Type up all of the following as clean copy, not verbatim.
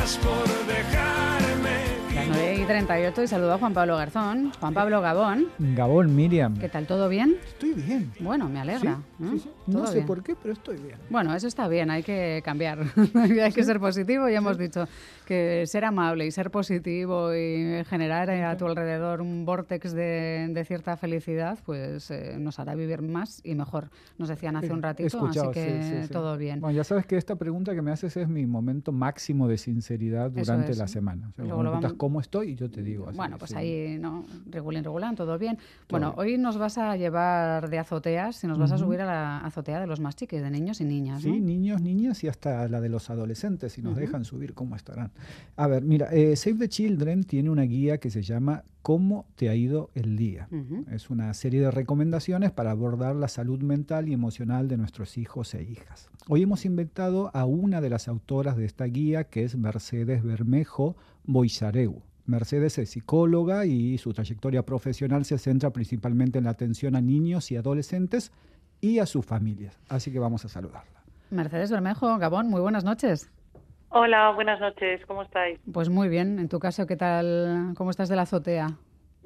Gracias por dejarme. Las 9:38 y saludo a Juan Pablo Garzón. Juan Pablo, Gabón. Gabón, Miriam. ¿Qué tal? ¿Todo bien? Estoy bien. Bueno, me alegra. Sí. No sé por qué, pero estoy bien. Bueno, eso está bien, hay que cambiar. Hay que ser positivo. Ya hemos dicho que ser amable y ser positivo y generar a tu alrededor un vórtex de cierta felicidad, pues nos hará vivir más y mejor. Nos decían hace un ratito, así que todo bien. Bueno, ya sabes que esta pregunta que me haces es mi momento máximo de sinceridad durante la semana. O sea, me preguntas cómo estoy y yo te digo. Así, bueno, pues ahí, ¿no? Regulín, todo bien. Bueno, hoy nos vas a llevar de azoteas y nos vas a subir a la azotea de los más chiquis, de niños y niñas, ¿no? Sí, niños, niñas y hasta la de los adolescentes, si nos dejan subir, ¿cómo estarán? A ver, mira, Save the Children tiene una guía que se llama ¿Cómo te ha ido el día? Es una serie de recomendaciones para abordar la salud mental y emocional de nuestros hijos e hijas. Hoy hemos invitado a una de las autoras de esta guía, que es Mercedes Bermejo Boixareu. Mercedes es psicóloga y su trayectoria profesional se centra principalmente en la atención a niños y adolescentes y a sus familias. Así que vamos a saludarla. Mercedes Bermejo, Gabón, muy buenas noches. Hola, buenas noches, ¿cómo estáis? Pues muy bien, en tu caso, ¿qué tal? ¿Cómo estás de la azotea?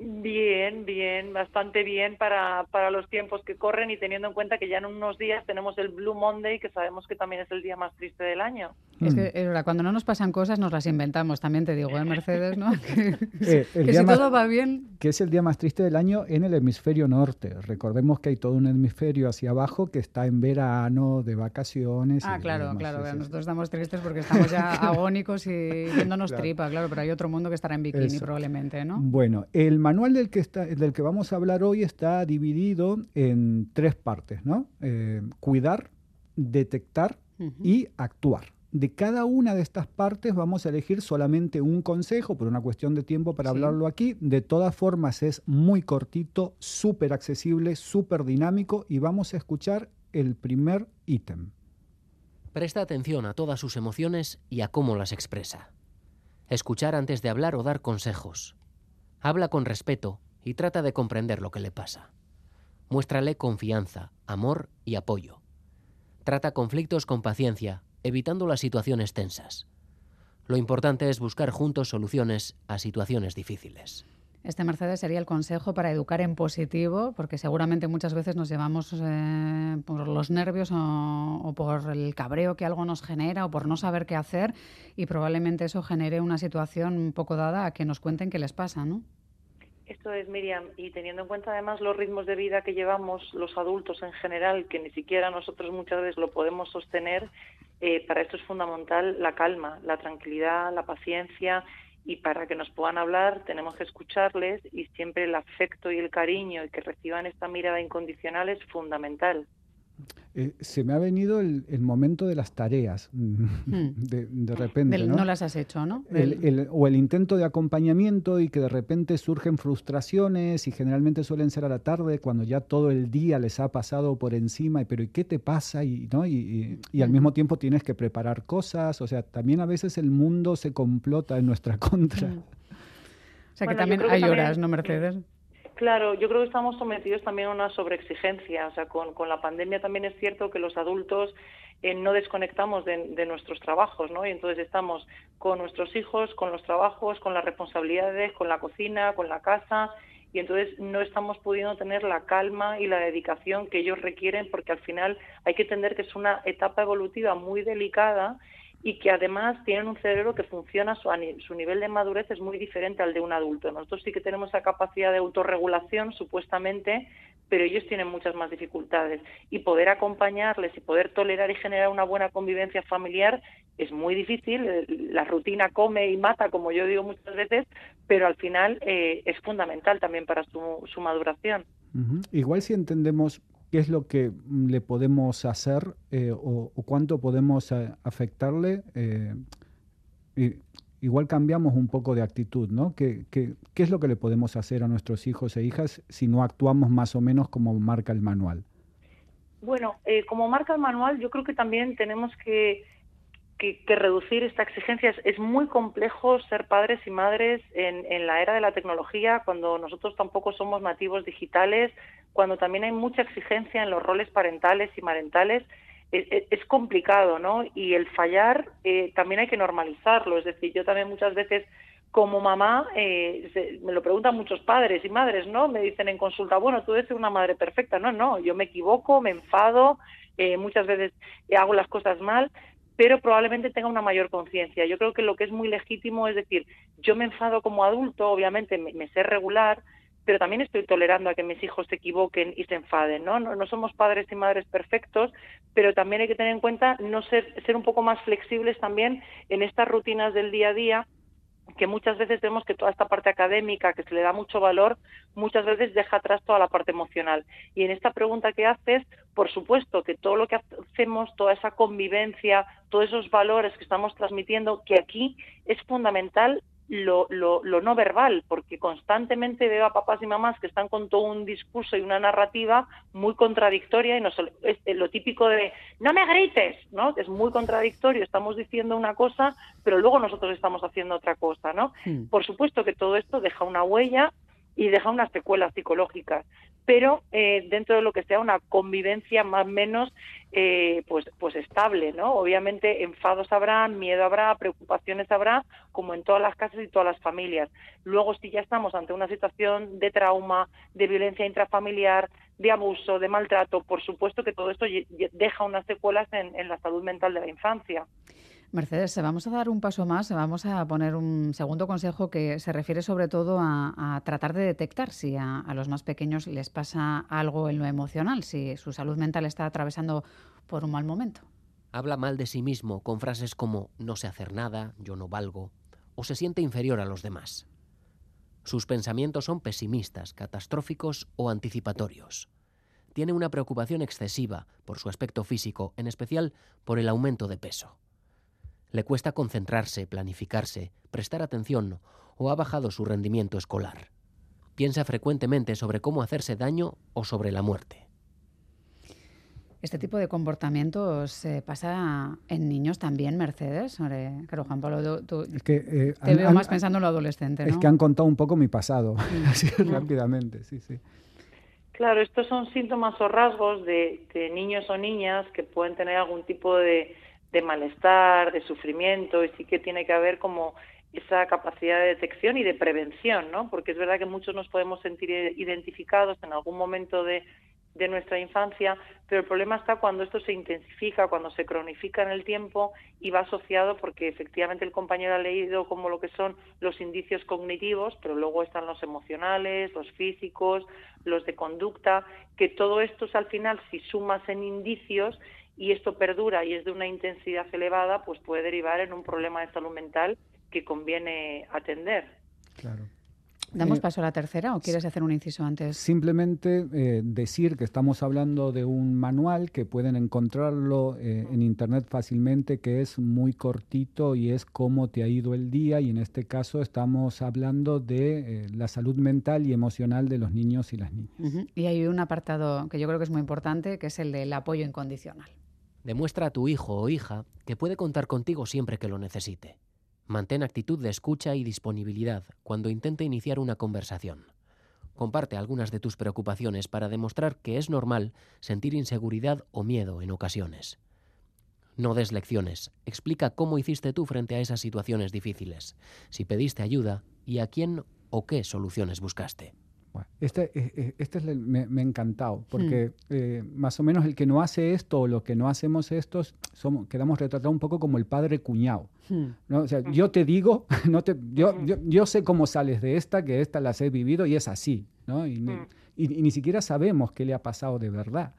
Bien, bastante bien para los tiempos que corren y teniendo en cuenta que ya en unos días tenemos el Blue Monday, que sabemos que también es el día más triste del año. Es que es verdad, cuando no nos pasan cosas nos las inventamos, también te digo, Mercedes, ¿no? Que si todo va bien... Que es el día más triste del año en el hemisferio norte. Recordemos que hay todo un hemisferio hacia abajo que está en verano, de vacaciones. Claro. Nosotros estamos tristes porque estamos ya agónicos y viéndonos tripa, claro, pero hay otro mundo que estará en bikini probablemente, ¿no? Bueno, el manual del que vamos a hablar hoy está dividido en 3 partes, ¿no? Cuidar, detectar y actuar. De cada una de estas partes vamos a elegir solamente un consejo por una cuestión de tiempo para hablarlo aquí. De todas formas es muy cortito, súper accesible, súper dinámico y vamos a escuchar el primer ítem. Presta atención a todas sus emociones y a cómo las expresa. Escuchar antes de hablar o dar consejos. Habla con respeto y trata de comprender lo que le pasa. Muéstrale confianza, amor y apoyo. Trata conflictos con paciencia, evitando las situaciones tensas. Lo importante es buscar juntos soluciones a situaciones difíciles. Este, Mercedes, sería el consejo para educar en positivo, porque seguramente muchas veces nos llevamos por los nervios o por el cabreo que algo nos genera o por no saber qué hacer y probablemente eso genere una situación un poco dada a que nos cuenten qué les pasa, ¿no? Esto es, Miriam, y teniendo en cuenta además los ritmos de vida que llevamos los adultos en general, que ni siquiera nosotros muchas veces lo podemos sostener, para esto es fundamental la calma, la tranquilidad, la paciencia, y para que nos puedan hablar tenemos que escucharles y siempre el afecto y el cariño y que reciban esta mirada incondicional es fundamental. Se me ha venido el momento de las tareas, de repente, ¿no? No las has hecho, ¿no? O el intento de acompañamiento y que de repente surgen frustraciones y generalmente suelen ser a la tarde cuando ya todo el día les ha pasado por encima, pero ¿y qué te pasa? Y al mismo tiempo tienes que preparar cosas, o sea, también a veces el mundo se complota en nuestra contra. O sea, que también hay horas, ¿no, Mercedes? Claro, yo creo que estamos sometidos también a una sobreexigencia. O sea, con la pandemia también es cierto que los adultos no desconectamos de nuestros trabajos, ¿no? Y entonces estamos con nuestros hijos, con los trabajos, con las responsabilidades, con la cocina, con la casa, y entonces no estamos pudiendo tener la calma y la dedicación que ellos requieren, porque al final hay que entender que es una etapa evolutiva muy delicada y que además tienen un cerebro que funciona, su nivel de madurez es muy diferente al de un adulto. Nosotros sí que tenemos esa capacidad de autorregulación, supuestamente, pero ellos tienen muchas más dificultades. Y poder acompañarles y poder tolerar y generar una buena convivencia familiar es muy difícil. La rutina come y mata, como yo digo muchas veces, pero al final es fundamental también para su maduración. Igual si entendemos qué es lo que le podemos hacer o cuánto podemos afectarle, igual cambiamos un poco de actitud, ¿no? ¿Qué es lo que le podemos hacer a nuestros hijos e hijas si no actuamos más o menos como marca el manual? Bueno, como marca el manual, yo creo que también tenemos que reducir esta exigencia. Es muy complejo ser padres y madres en la era de la tecnología, cuando nosotros tampoco somos nativos digitales, cuando también hay mucha exigencia en los roles parentales y marentales. es complicado, ¿no? Y el fallar también hay que normalizarlo. Es decir, yo también muchas veces como mamá, me lo preguntan muchos padres y madres, ¿no? Me dicen en consulta, bueno, tú eres una madre perfecta. No, yo me equivoco, me enfado, muchas veces hago las cosas mal, pero probablemente tenga una mayor conciencia. Yo creo que lo que es muy legítimo es decir, yo me enfado como adulto, obviamente me sé regular, pero también estoy tolerando a que mis hijos se equivoquen y se enfaden, ¿no? No somos padres y madres perfectos, pero también hay que tener en cuenta ser un poco más flexibles también en estas rutinas del día a día, que muchas veces vemos que toda esta parte académica, que se le da mucho valor, muchas veces deja atrás toda la parte emocional. Y en esta pregunta que haces, por supuesto que todo lo que hacemos, toda esa convivencia, todos esos valores que estamos transmitiendo, que aquí es fundamental lo no verbal, porque constantemente veo a papás y mamás que están con todo un discurso y una narrativa muy contradictoria, y es lo típico de no me grites, ¿no? Es muy contradictorio, estamos diciendo una cosa, pero luego nosotros estamos haciendo otra cosa, ¿no? Por supuesto que todo esto deja una huella y deja unas secuelas psicológicas, pero dentro de lo que sea una convivencia más o menos pues estable, ¿no? Obviamente enfados habrá, miedo habrá, preocupaciones habrá, como en todas las casas y todas las familias. Luego, si ya estamos ante una situación de trauma, de violencia intrafamiliar, de abuso, de maltrato, por supuesto que todo esto deja unas secuelas en la salud mental de la infancia. Mercedes, vamos a dar un paso más, vamos a poner un segundo consejo que se refiere sobre todo a tratar de detectar si a los más pequeños les pasa algo en lo emocional, si su salud mental está atravesando por un mal momento. Habla mal de sí mismo con frases como no sé hacer nada, yo no valgo, o se siente inferior a los demás. Sus pensamientos son pesimistas, catastróficos o anticipatorios. Tiene una preocupación excesiva por su aspecto físico, en especial por el aumento de peso. Le cuesta concentrarse, planificarse, prestar atención o ha bajado su rendimiento escolar. Piensa frecuentemente sobre cómo hacerse daño o sobre la muerte. ¿Este tipo de comportamiamientos pasa en niños también, Mercedes? Claro, Juan Pablo, tú es que, te veo más pensando en lo adolescente, ¿no? Es que han contado un poco mi pasado, así rápidamente, sí. Claro, estos son síntomas o rasgos de niños o niñas que pueden tener algún tipo de malestar, de sufrimiento, y sí que tiene que haber como esa capacidad de detección y de prevención, ¿no? Porque es verdad que muchos nos podemos sentir identificados en algún momento de nuestra infancia, pero el problema está cuando esto se intensifica, cuando se cronifica en el tiempo y va asociado porque efectivamente el compañero ha leído como lo que son los indicios cognitivos, pero luego están los emocionales, los físicos, los de conducta, que todo esto al final, si sumas en indicios y esto perdura y es de una intensidad elevada, pues puede derivar en un problema de salud mental que conviene atender. Claro. ¿Damos paso a la tercera o quieres hacer un inciso antes? Simplemente decir que estamos hablando de un manual que pueden encontrarlo en internet fácilmente, que es muy cortito y es cómo te ha ido el día, y en este caso estamos hablando de la salud mental y emocional de los niños y las niñas. Uh-huh. Y hay un apartado que yo creo que es muy importante, que es el del apoyo incondicional. Demuestra a tu hijo o hija que puede contar contigo siempre que lo necesite. Mantén actitud de escucha y disponibilidad cuando intente iniciar una conversación. Comparte algunas de tus preocupaciones para demostrar que es normal sentir inseguridad o miedo en ocasiones. No des lecciones. Explica cómo hiciste tú frente a esas situaciones difíciles, si pediste ayuda y a quién o qué soluciones buscaste. Bueno, me ha encantado, porque más o menos el que no hace esto o los que no hacemos esto quedamos retratados un poco como el padre cuñado, ¿no? O sea, yo te digo, yo sé cómo sales de esta, que esta las he vivido y es así, ¿no? Y ni siquiera sabemos qué le ha pasado de verdad.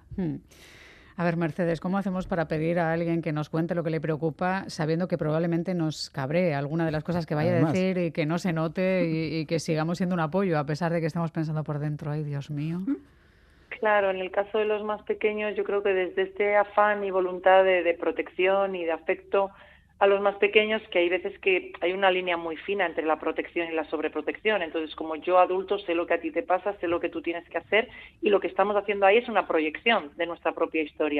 A ver, Mercedes, ¿cómo hacemos para pedir a alguien que nos cuente lo que le preocupa, sabiendo que probablemente nos cabree alguna de las cosas que vaya a decir y que no se note y que sigamos siendo un apoyo, a pesar de que estemos pensando por dentro, ay, Dios mío? Claro, en el caso de los más pequeños, yo creo que desde este afán y voluntad de protección y de afecto a los más pequeños, que hay veces que hay una línea muy fina entre la protección y la sobreprotección. Entonces, como yo adulto sé lo que a ti te pasa, sé lo que tú tienes que hacer, y lo que estamos haciendo ahí es una proyección de nuestra propia historia.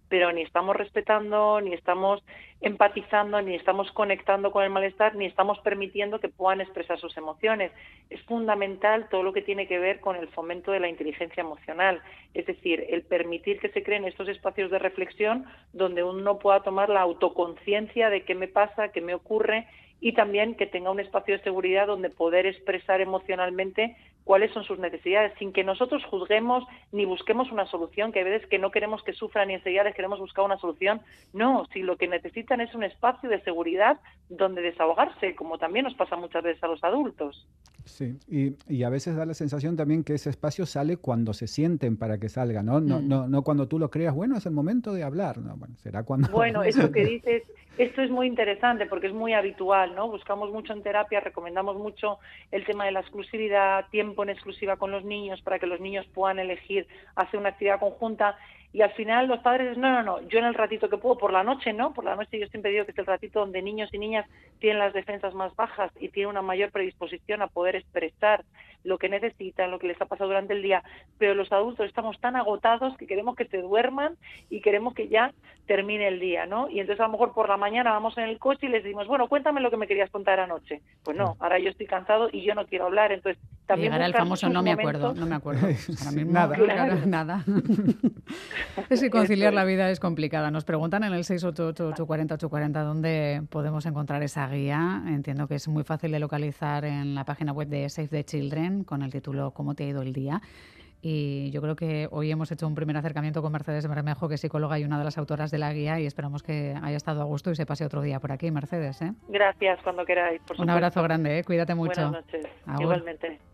pero ni estamos respetando, ni estamos empatizando, ni estamos conectando con el malestar, ni estamos permitiendo que puedan expresar sus emociones. Es fundamental todo lo que tiene que ver con el fomento de la inteligencia emocional, es decir, el permitir que se creen estos espacios de reflexión donde uno pueda tomar la autoconciencia de qué me pasa, qué me ocurre, y también que tenga un espacio de seguridad donde poder expresar emocionalmente cuáles son sus necesidades, sin que nosotros juzguemos ni busquemos una solución, que a veces que no queremos que sufran y enseguida les queremos buscar una solución. No, si lo que necesitan es un espacio de seguridad donde desahogarse, como también nos pasa muchas veces a los adultos. Sí, y a veces da la sensación también que ese espacio sale cuando se sienten para que salga, ¿no? No cuando tú lo creas, bueno, es el momento de hablar, ¿no? Bueno, será cuando... Bueno, esto que dices, esto es muy interesante porque es muy habitual, ¿no? Buscamos mucho en terapia, recomendamos mucho el tema de la exclusividad, tiempo en exclusiva con los niños para que los niños puedan elegir hacer una actividad conjunta. Y al final los padres dicen, no, yo en el ratito que puedo, por la noche no, por la noche yo siempre digo que es el ratito donde niños y niñas tienen las defensas más bajas y tienen una mayor predisposición a poder expresar lo que necesitan, lo que les ha pasado durante el día, pero los adultos estamos tan agotados que queremos que se duerman y queremos que ya termine el día, ¿no? Y entonces a lo mejor por la mañana vamos en el coche y les decimos, bueno, cuéntame lo que me querías contar anoche. Pues no, ahora yo estoy cansado y yo no quiero hablar, entonces también llegará el famoso no me acuerdo. Ahora mismo, nada. Es que conciliar la vida es complicada. Nos preguntan en el 688-840-840 dónde podemos encontrar esa guía. Entiendo que es muy fácil de localizar en la página web de Save the Children con el título ¿Cómo te ha ido el día? Y yo creo que hoy hemos hecho un primer acercamiento con Mercedes Bermejo, que es psicóloga y una de las autoras de la guía, y esperamos que haya estado a gusto y se pase otro día por aquí, Mercedes, ¿eh? Gracias, cuando queráis, por supuesto. Un abrazo grande, ¿eh? Cuídate mucho. Buenas noches. Agur. Igualmente.